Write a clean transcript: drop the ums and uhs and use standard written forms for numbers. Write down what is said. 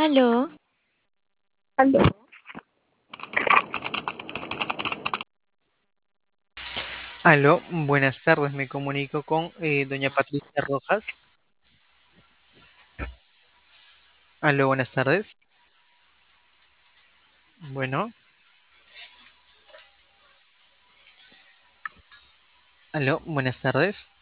Aló, Aló. Aló, buenas tardes, me comunico con doña Patricia Rojas. Aló, buenas tardes. Bueno, aló, buenas tardes.